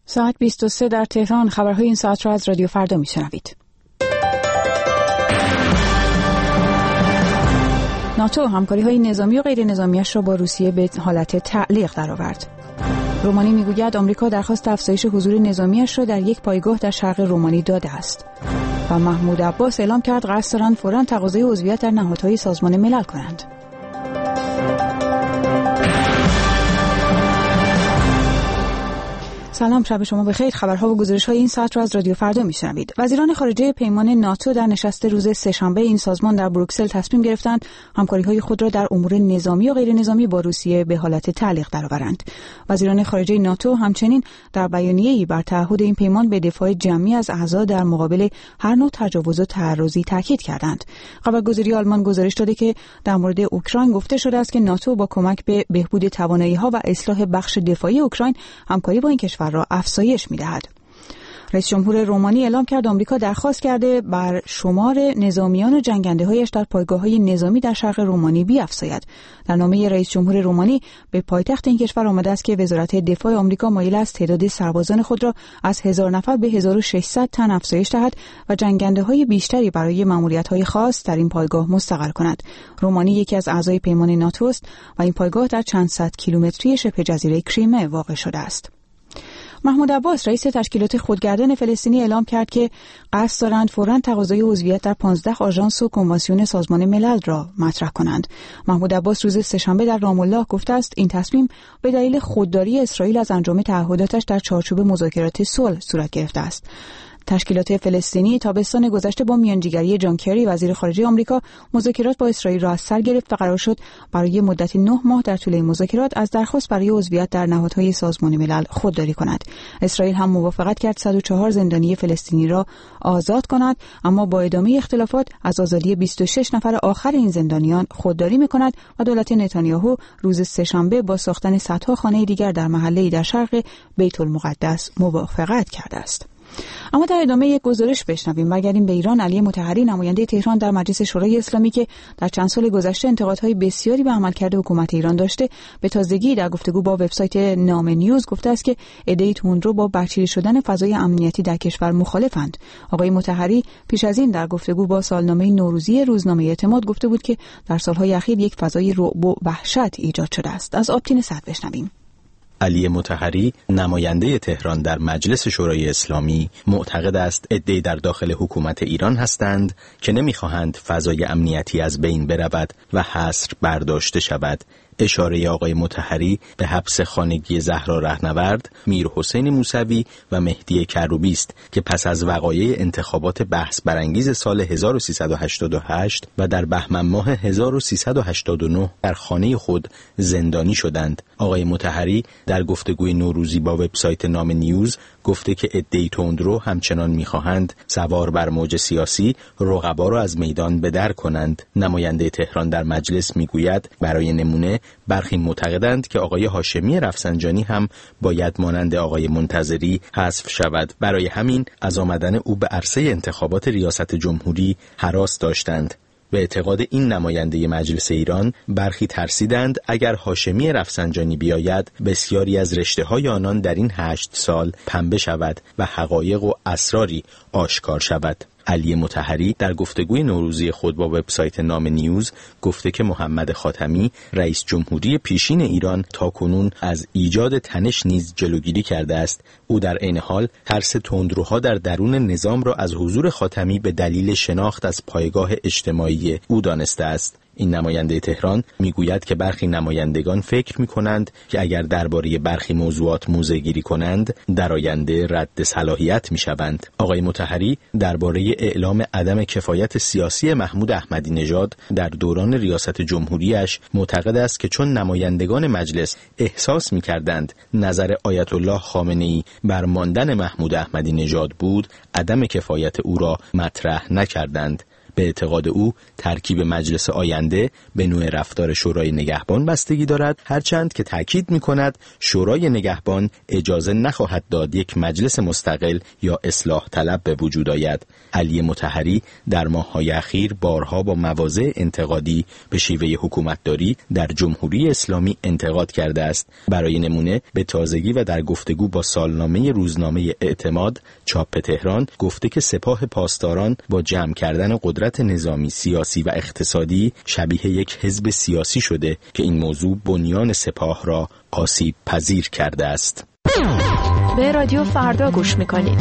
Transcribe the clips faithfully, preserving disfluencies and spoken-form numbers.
ساعت بیست و سه در تهران. خبرهای این ساعت را از رادیو فردا میشنوید. ناتو همکاری‌های نظامی و غیر نظامیش را با روسیه به حالت تعلیق درآورد. رومانی میگوید آمریکا درخواست افزایش حضور نظامیش را در یک پایگاه در شرق رومانی داده است. و محمود عباس اعلام کرد قصد دارند فوراً تقاضای عضویت در نهادهای سازمان ملل کنند. سلام، شب شما بخیر. خبرها و گزارش‌های این ساعت را از رادیو فردا میشنوید. وزیران خارجه پیمان ناتو در نشست روز سه‌شنبه این سازمان در بروکسل تصمیم گرفتند همکاری‌های خود را در امور نظامی و غیر نظامی با روسیه به حالت تعلیق درآورند. وزیران خارجه ناتو همچنین در بیانیه‌ای بر تعهد این پیمان به دفاع جمعی از اعضا در مقابل هر نوع تجاوز و تعرضی تاکید کردند. خبرگزاری آلمان گزارش داده که در مورد اوکراین گفته شده است که ناتو با کمک به بهبود توانایی‌ها و اصلاح بخش دفاعی اوکراین همکاری با این کشور را افزایش می‌دهد. رئیس جمهور رومانی اعلام کرد آمریکا درخواست کرده بر شمار نظامیان و جنگنده‌هایش در پایگاه‌های نظامی در شرق رومانی بیفزاید. در نامه رئیس جمهور رومانی به پایتخت این کشور آمده است که وزارت دفاع آمریکا مایل است تعداد سربازان خود را از هزار نفر به هزار و ششصد تن افزایش دهد و جنگنده‌های بیشتری برای ماموریت‌های خاص در این پایگاه مستقر کند. رومانی یکی از اعضای پیمان ناتو است و این پایگاه در چند صد کیلومتری شبه جزیره کریمه واقع شده است. محمود عباس رئیس تشکیلات خودگردان فلسطینی اعلام کرد که قصد دارند فوراً تقاضای عضویت در پانزده آژانس و کنوانسیون سازمان ملل را مطرح کنند. محمود عباس روز سه‌شنبه در رام الله گفته است این تصمیم به دلیل خودداری اسرائیل از انجام تعهداتش در چارچوب مذاکرات صلح صورت گرفته است. تشکیلات فلسطینی تابستان گذشته با میانجیگری جان کری وزیر خارجه آمریکا مذاکرات با اسرائیل را از سر گرفت و قرار شد برای مدت نه ماه در طول مذاکرات از درخواست برای عضویت در نهادهای سازمان ملل خودداری کند. اسرائیل هم موافقت کرد صد و چهار زندانی فلسطینی را آزاد کند، اما با ادامه اختلافات از آزادی بیست و شش نفر آخر این زندانیان خودداری می‌کند و دولت نتانیاهو روز سه‌شنبه با ساختن صدها خانه دیگر در محله‌ای در شرق بیت المقدس موافقت کرده است. اما در ادامه یک گزارش بشنویم. برگردیم به ایران. علی مطهری نماینده تهران در مجلس شورای اسلامی که در چند سال گذشته انتقادهای بسیاری به عملکرد حکومت ایران داشته، به تازگی در گفتگو با وبسایت نامه نیوز گفته است که عده‌ای تندرو با برچیده شدن فضای امنیتی در کشور مخالفند. آقای مطهری پیش از این در گفتگو با سالنامه نوروزی روزنامه اعتماد گفته بود که در سالهای اخیر یک فضای رعب و وحشت ایجاد شده است. از آبتین صد بشنویم. علی مطهری نماینده تهران در مجلس شورای اسلامی معتقد است عده‌ای در داخل حکومت ایران هستند که نمی‌خواهند فضای امنیتی از بین برود و حصر برداشته شود. اشاره آقای مطهری به حبس خانگی زهرا رهنورد، میر حسین موسوی و مهدی کروبی است که پس از وقایع انتخابات بحث برانگیز سال هزار و سیصد و هشتاد و هشت و در بهمن ماه هزار و سیصد و هشتاد و نه در خانه خود زندانی شدند. آقای مطهری در گفتگوی نوروزی با وبسایت نام نیوز گفته که عده‌ای تندرو همچنان می‌خواهند سوار بر موج سیاسی رقبا را از میدان به در کنند. نماینده تهران در مجلس میگوید برای نمونه برخی معتقدند که آقای هاشمی رفسنجانی هم باید مانند آقای منتظری حذف شود. برای همین از آمدن او به عرصه انتخابات ریاست جمهوری هراس داشتند. به اعتقاد این نماینده مجلس ایران برخی ترسیدند اگر هاشمی رفسنجانی بیاید بسیاری از رشته‌های آنان در این هشت سال پنبه شود و حقایق و اسراری آشکار شود. علی مطهری در گفتگوی نوروزی خود با وبسایت نام نیوز گفته که محمد خاتمی رئیس جمهوری پیشین ایران تاکنون از ایجاد تنش نیز جلوگیری کرده است. او در عین حال ترس تندروها در درون نظام را از حضور خاتمی به دلیل شناخت از پایگاه اجتماعی او دانسته است. این نماینده تهران میگوید که برخی نمایندگان فکر میکنند که اگر درباره برخی موضوعات موضع‌گیری کنند در آینده رد صلاحیت میشوند. آقای مطهری درباره اعلام عدم کفایت سیاسی محمود احمدی نژاد در دوران ریاست جمهوریش معتقد است که چون نمایندگان مجلس احساس میکردند نظر آیت الله خامنه‌ای بر ماندن محمود احمدی نژاد بود، عدم کفایت او را مطرح نکردند. به اعتقاد او ترکیب مجلس آینده به نوع رفتار شورای نگهبان بستگی دارد، هرچند که تاکید می‌کند شورای نگهبان اجازه نخواهد داد یک مجلس مستقل یا اصلاح طلب به وجود آید. علی مطهری در ماه‌های اخیر بارها با مواضع انتقادی به شیوه حکومتداری در جمهوری اسلامی انتقاد کرده است. برای نمونه به تازگی و در گفتگو با سالنامه روزنامه اعتماد چاپ تهران گفته که سپاه پاسداران با جمع کردن قدرت نظامی، سیاسی و اقتصادی شبیه یک حزب سیاسی شده که این موضوع بنیان سپاه را آسیب پذیر کرده است. به رادیو فردا گوش میکنید.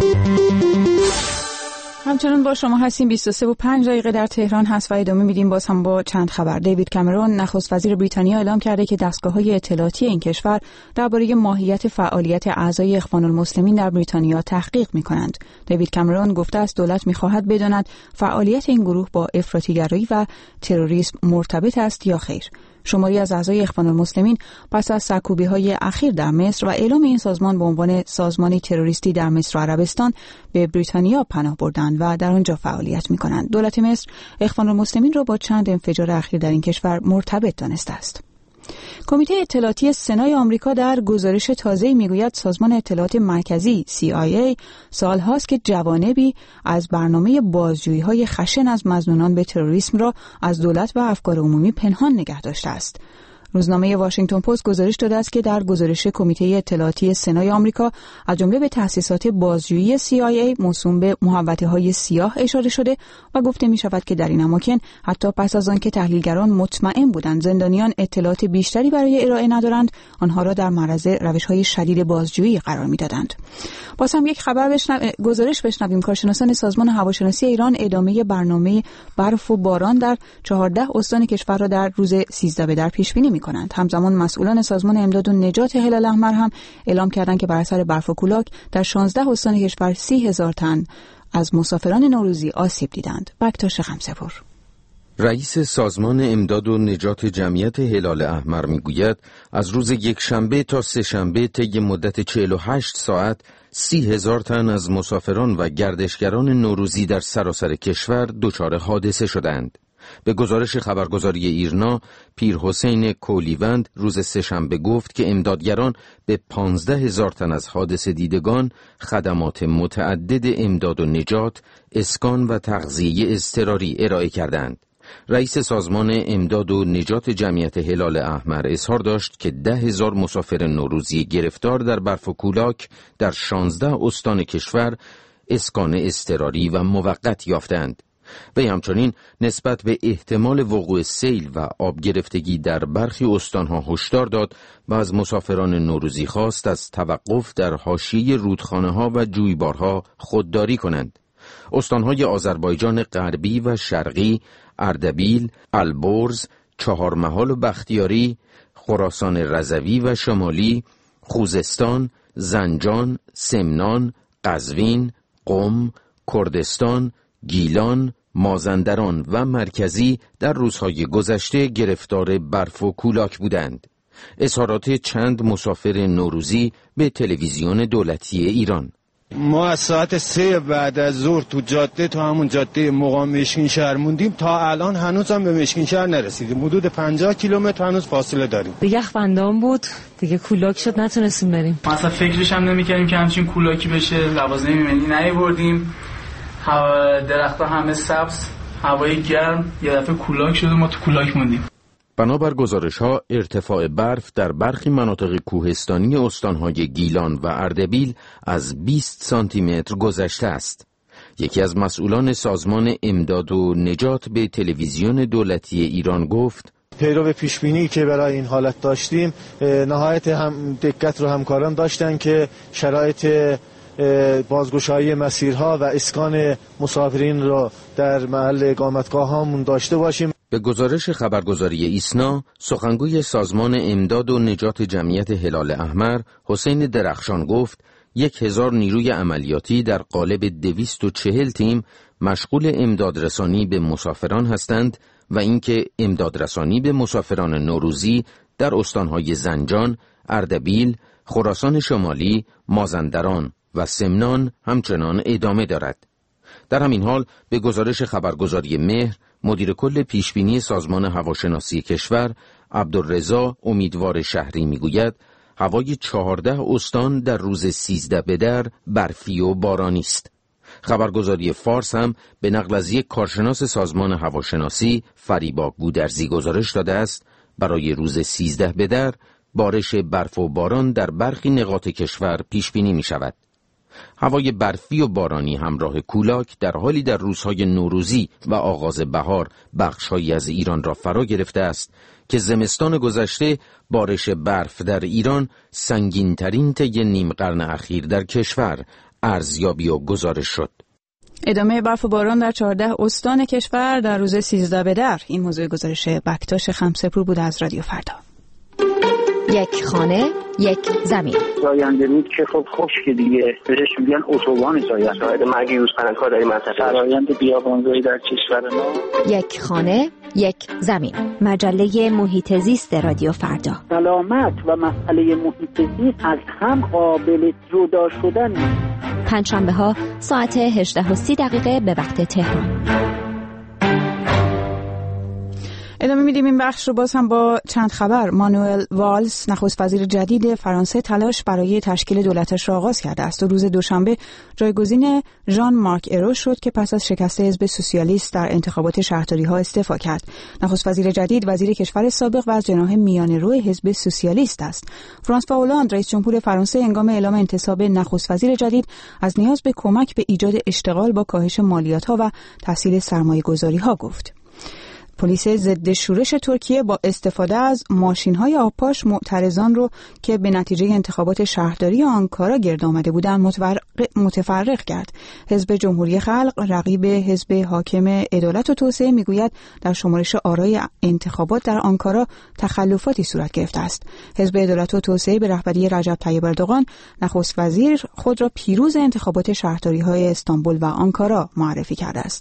همچنان با شما هستیم. بیست و سه و پنج دقیقه در تهران هست و ادامه میدیم باز هم با چند خبر. دیوید کامرون نخست وزیر بریتانیا اعلام کرده که دستگاه‌های اطلاعاتی این کشور درباره ماهیت فعالیت اعضای اخوان المسلمین در بریتانیا تحقیق می‌کنند. دیوید کامرون گفته است دولت می‌خواهد بداند فعالیت این گروه با افراطی‌گرایی و تروریسم مرتبط است یا خیر. شماری از اعضای اخوان المسلمین پس از سرکوبی‌های اخیر در مصر و اعلام این سازمان به عنوان سازمانی تروریستی در مصر و عربستان به بریتانیا پناه بردند و در آنجا فعالیت می‌کنند. دولت مصر اخوان المسلمین را با چند انفجار اخیر در این کشور مرتبط دانسته است. کمیته اطلاعاتی سنای آمریکا در گزارش تازه‌ای میگوید سازمان اطلاعات مرکزی سی آی ای سالهاست که جوانبی از برنامه بازجویی‌های خشن از مظنونان به تروریسم را از دولت و افکار عمومی پنهان نگه داشته است. روزنامه واشنگتن پست گزارش داده است که در گزارش کمیته اطلاعاتی سنای آمریکا از جمله به تأسیسات بازجویی سی آی ای موسوم به محوطه‌های سیاه اشاره شده و گفته می شود که در این اماکن حتی پس از آن که تحلیلگران مطمئن بودند زندانیان اطلاعات بیشتری برای ارائه ندارند، آنها را در معرض روش‌های شدید بازجویی قرار می‌دادند. باز هم یک خبر بشنو... گزارش بشنویم. کارشناسان سازمان هواشناسی ایران ادامه برنامه برف و باران در چهارده استان کشور را در روز سیزده به در پیش بینی می‌کنند. همزمان مسئولان سازمان امداد و نجات هلال احمر هم اعلام کردند که بر اثر برف و کولاک در شانزده استان کشور سی هزار تن از مسافران نوروزی آسیب دیدند. بکتاش خمسپور رئیس سازمان امداد و نجات جمعیت هلال احمر میگوید از روز یک شنبه تا سه شنبه طی مدت چهل و هشت ساعت سی هزار تن از مسافران و گردشگران نوروزی در سراسر کشور دچار حادثه شدند. به گزارش خبرگزاری ایرنا، پیر حسین کولیوند روز سه‌شنبه گفت که امدادگران به پانزده هزار تن از حادثه دیدگان خدمات متعدد امداد و نجات، اسکان و تغذیه اضطراری ارائه کردند. رئیس سازمان امداد و نجات جمعیت هلال احمر اظهار داشت که ده هزار مسافر نوروزی گرفتار در برف و کولاک در شانزده استان کشور اسکان اضطراری و موقت یافتند. وی همچنین نسبت به احتمال وقوع سیل و آب گرفتگی در برخی استانها هشدار داد و از مسافران نوروزی خواست از توقف در حاشیه رودخانه‌ها و جویبارها خودداری کنند. استانهای آذربایجان غربی و شرقی، اردبیل، البرز، چهارمحال و بختیاری، خراسان رضوی و شمالی، خوزستان، زنجان، سمنان، قزوین، قم، کردستان، گیلان، مازندران و مرکزی در روزهای گذشته گرفتار برف و کولاک بودند. اظهارات چند مسافر نوروزی به تلویزیون دولتی ایران. ما از ساعت سه بعد از ظهر تو جاده، تو همون جاده مقام مشکین شهر موندیم، تا الان هنوز هم به مشکین شهر نرسیدیم. حدود پنجاه کیلومتر هنوز فاصله داریم. دیگه خفندان بود، دیگه کولاک شد، نتونستیم بریم. ما اصلا فکرش هم نمی‌کردیم که همچین کولاکی بشه. لوازم ایمنی نیاوردیم. درخت‌ها همه سبز، هوای گرم، یه دفعه کولاک شده، ما تو کولاک موندیم. بنابر گزارش‌ها ارتفاع برف در برخی مناطق کوهستانی استان‌های گیلان و اردبیل از بیست سانتی متر گذشته است. یکی از مسئولان سازمان امداد و نجات به تلویزیون دولتی ایران گفت: پیرو پیشبینی که برای این حالت داشتیم، نهایت هم دقت رو همکاران داشتن که شرایط بازگشایی مسیرها و اسکان مسافرین را در محل اقامتگاه هامون داشته باشیم. به گزارش خبرگزاری ایسنا، سخنگوی سازمان امداد و نجات جمعیت هلال احمر حسین درخشان گفت یک هزار نیروی عملیاتی در قالب دویست و چهل تیم مشغول امدادرسانی به مسافران هستند و اینکه امدادرسانی به مسافران نوروزی در استانهای زنجان، اردبیل، خراسان شمالی، مازندران و سمنان همچنان ادامه دارد. در همین حال به گزارش خبرگزاری مهر، مدیر کل پیشبینی سازمان هواشناسی کشور عبدالرضا امیدوار شهری میگوید هوای چهارده استان در روز سیزده بدر برفی و بارانی است. خبرگزاری فارس هم به نقل از یک کارشناس سازمان هواشناسی فریبا گودرزی گزارش داده است برای روز سیزده بدر بارش برف و باران در برخی نقاط کشور پیش بینی می شود. هوای برفی و بارانی همراه کولاک در حالی در روزهای نوروزی و آغاز بهار بخش‌هایی از ایران را فرا گرفته است که زمستان گذشته بارش برف در ایران سنگین‌ترین طی نیم قرن اخیر در کشور ارزیابی و گزارش شد. ادامه برف و باران در چهارده استان کشور در روز سیزده بدر. این موضوع گزارش بکتاش خمسپور بود از رادیو فردا. یک خانه، یک زمین. زاینده رود که خب خشک دیگه، بهش میگن اتوبان زاینده. شاهد مرگ یوزپلنگ‌ها در این منطقه. فرآیند بیابانزایی در کشور ما. یک خانه، یک زمین. مجله محیط زیست رادیو فردا. سلامت و مسئله محیط زیست از هم قابل جدا شدن نیست. پنجشنبه ها ساعت هجده و سی دقیقه به وقت تهران. ادامه میدیم این بخش رو باز هم با چند خبر. مانوئل والز نخست وزیر جدید فرانسه تلاش برای تشکیل دولتش را آغاز کرده است و روز دوشنبه جایگزین ژان مارک ایرو شد که پس از شکست حزب سوسیالیست در انتخابات شهرداری ها استعفا کرد. نخست وزیر جدید وزیر کشور سابق و از جناح میانه رو حزب سوسیالیست است. فرانسوا هولاند رئیس جمهور فرانسه هنگام اعلام انتصاب نخست وزیر جدید از نیاز به کمک به ایجاد اشتغال با کاهش مالیات‌ها و تسهیل سرمایه‌گذاری‌ها گفت. پلیس ضد شورش ترکیه با استفاده از ماشین‌های آبپاش معترضان رو که به نتیجه انتخابات شهرداری آنکارا گرد آمده بودند متفرق کرد. حزب جمهوری خلق رقیب حزب حاکم عدالت و توسعه میگوید در شمارش آرای انتخابات در آنکارا تخلفاتی صورت گرفته است. حزب عدالت و توسعه به رهبری رجب طیب اردوغان نخست وزیر خود را پیروز انتخابات شهرداری‌های استانبول و آنکارا معرفی کرده است.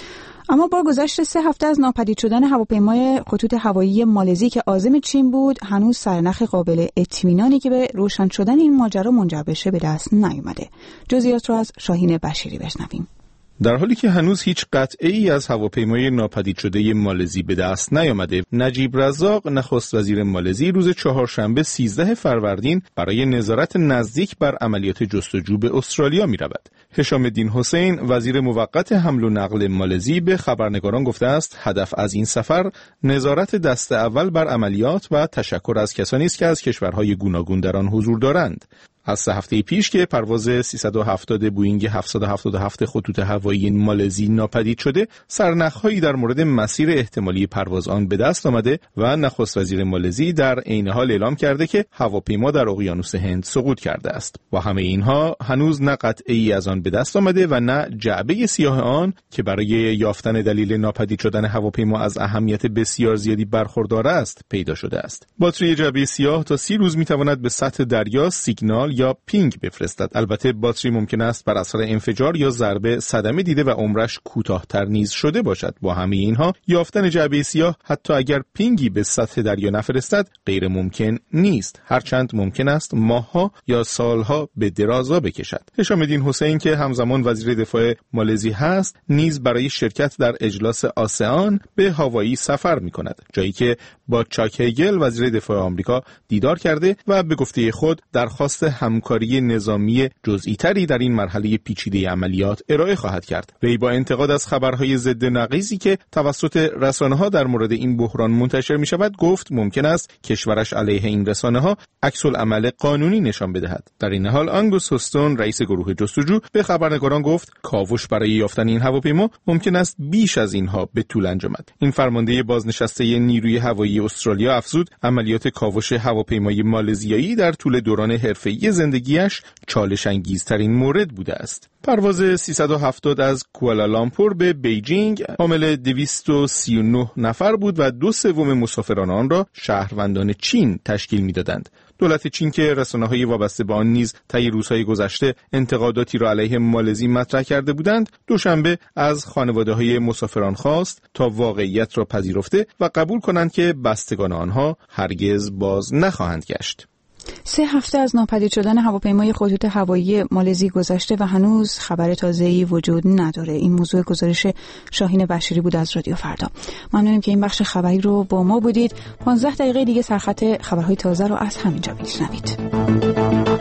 اما با گذشت سه هفته از ناپدید شدن هواپیمای خطوط هوایی مالزی که عازم چین بود، هنوز سرنخ قابل اطمینانی که به روشن شدن این ماجرا منجر بشه به دست نیامده. جزئیات را از شاهین بشیری بشنویم. در حالی که هنوز هیچ قطعه‌ای از هواپیمای ناپدید شده مالزی به دست نیامده، نجیب رزاق نخست وزیر مالزی روز چهارشنبه سیزده فروردین برای نظارت نزدیک بر عملیات جستجو به استرالیا می‌رود. هشام الدین حسین وزیر موقت حمل و نقل مالزی به خبرنگاران گفته است هدف از این سفر نظارت دست اول بر عملیات و تشکر از کسانی است که از کشورهای گوناگون در آن حضور دارند. از سه هفته پیش که پرواز سیصد و هفتاد بوئینگ هفتصد و هفتاد و هفت خطوط هوایی مالزی ناپدید شده، سرنخ‌هایی در مورد مسیر احتمالی پرواز آن به دست آمده و نخست وزیر مالزی در عین حال اعلام کرده که هواپیما در اقیانوس هند سقوط کرده است. با همه اینها هنوز نه قطعه‌ای از آن به دست آمده و نه جعبه سیاه آن که برای یافتن دلیل ناپدید شدن هواپیما از اهمیت بسیار زیادی برخوردار است پیدا شده است. باتری جعبه سیاه تا سی روز می‌تواند به سطح دریا سیگنال یا پینگ بفرستد. البته باتری ممکن است بر اثر انفجار یا ضربه صدمه دیده و عمرش کوتاه‌تر نیز شده باشد. با همه اینها یافتن جعبه سیاه حتی اگر پینگی به سطح دریا نفرستد غیر ممکن نیست، هرچند ممکن است ماه‌ها یا سالها به درازا بکشد. هشام الدین حسین که همزمان وزیر دفاع مالزی هست نیز برای شرکت در اجلاس آسئان به هاوایی سفر می‌کند، جایی که با چاک هیگل وزیر دفاع آمریکا دیدار کرده و به گفته خود درخواست همکاری نظامی جزئی تری در این مرحله پیچیده عملیات ارائه خواهد کرد. وی با انتقاد از خبرهای ضد نقیضی که توسط رسانه‌ها در مورد این بحران منتشر می‌شود گفت ممکن است کشورش علیه این رسانه‌ها عکس‌العمل قانونی نشان بدهد. در این حال آنگوس هوستون رئیس گروه جستجو به خبرنگاران گفت کاوش برای یافتن این هواپیما ممکن است بیش از اینها به طول انجامد. این فرمانده بازنشسته نیروی هوایی استرالیا افزود عملیات کاوش هواپیمای مالزیایی در طول دوران حرفه‌ای زندگیش چالش انگیزترین مورد بوده است. پرواز سیصد و هفتاد از کوالالامپور به بیجینگ حامل دویست و سی و نه نفر بود و دو سوم مسافران آن را شهروندان چین تشکیل می‌دادند. دولت چین که رسانه‌های وابسته به آن نیز طی روزهای گذشته انتقاداتی را علیه مالزی مطرح کرده بودند، دوشنبه از خانواده‌های مسافران خواست تا واقعیت را پذیرفته و قبول کنند که بستگان آنها هرگز باز نخواهند گشت. سه هفته از ناپدید شدن هواپیمای خطوط هوایی مالزی گذشته و هنوز خبر تازه‌ای وجود نداره. این موضوع گزارش شاهین بشیری بود از رادیو فردا. ممنونیم که این بخش خبری رو با ما بودید. پانزده دقیقه دیگه سرخط خبرهای تازه رو از همینجا میشنوید.